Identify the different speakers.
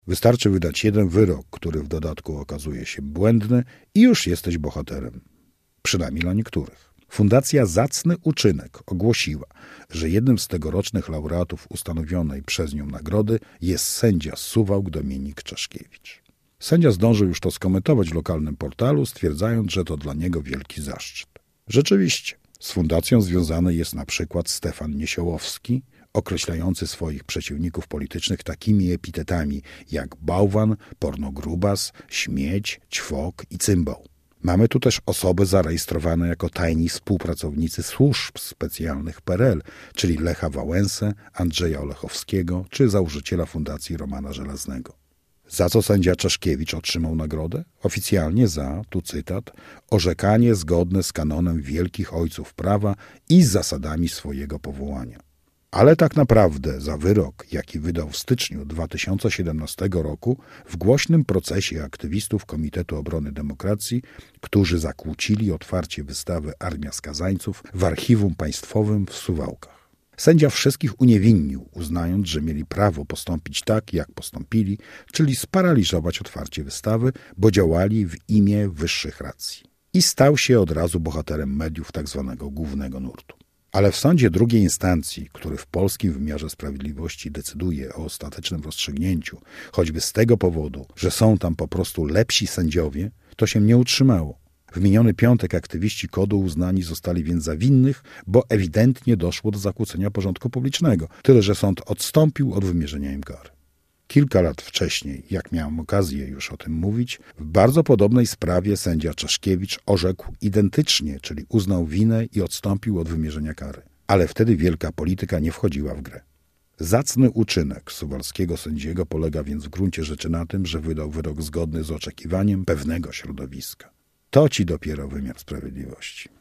Speaker 1: Wystarczy wydać jeden wyrok, który w dodatku okazuje się błędny i już jesteś bohaterem. Przynajmniej dla niektórych. Fundacja Zacny Uczynek ogłosiła, że jednym z tegorocznych laureatów ustanowionej przez nią nagrody jest sędzia z Suwałk Dominik Czeszkiewicz. Sędzia zdążył już to skomentować w lokalnym portalu, stwierdzając, że to dla niego wielki zaszczyt. Rzeczywiście, z fundacją związany jest na przykład Stefan Niesiołowski, określający swoich przeciwników politycznych takimi epitetami jak bałwan, pornogrubas, śmieć, ćwok i cymbał. Mamy tu też osoby zarejestrowane jako tajni współpracownicy służb specjalnych PRL, czyli Lecha Wałęsę, Andrzeja Olechowskiego czy założyciela Fundacji Romana Żelaznego. Za co sędzia Czeszkiewicz otrzymał nagrodę? Oficjalnie za, tu cytat, orzekanie zgodne z kanonem wielkich ojców prawa i z zasadami swojego powołania. Ale tak naprawdę za wyrok, jaki wydał w styczniu 2017 roku w głośnym procesie aktywistów Komitetu Obrony Demokracji, którzy zakłócili otwarcie wystawy Armia Skazańców w Archiwum Państwowym w Suwałkach. Sędzia wszystkich uniewinnił, uznając, że mieli prawo postąpić tak, jak postąpili, czyli sparaliżować otwarcie wystawy, bo działali w imię wyższych racji. I stał się od razu bohaterem mediów tzw. głównego nurtu. Ale w sądzie drugiej instancji, który w polskim wymiarze sprawiedliwości decyduje o ostatecznym rozstrzygnięciu, choćby z tego powodu, że są tam po prostu lepsi sędziowie, to się nie utrzymało. W miniony piątek aktywiści KOD-u uznani zostali więc za winnych, bo ewidentnie doszło do zakłócenia porządku publicznego, tyle że sąd odstąpił od wymierzenia im kary. Kilka lat wcześniej, jak miałem okazję już o tym mówić, w bardzo podobnej sprawie sędzia Czeszkiewicz orzekł identycznie, czyli uznał winę i odstąpił od wymierzenia kary. Ale wtedy wielka polityka nie wchodziła w grę. Zacny uczynek suwalskiego sędziego polega więc w gruncie rzeczy na tym, że wydał wyrok zgodny z oczekiwaniem pewnego środowiska. To ci dopiero wymiar sprawiedliwości.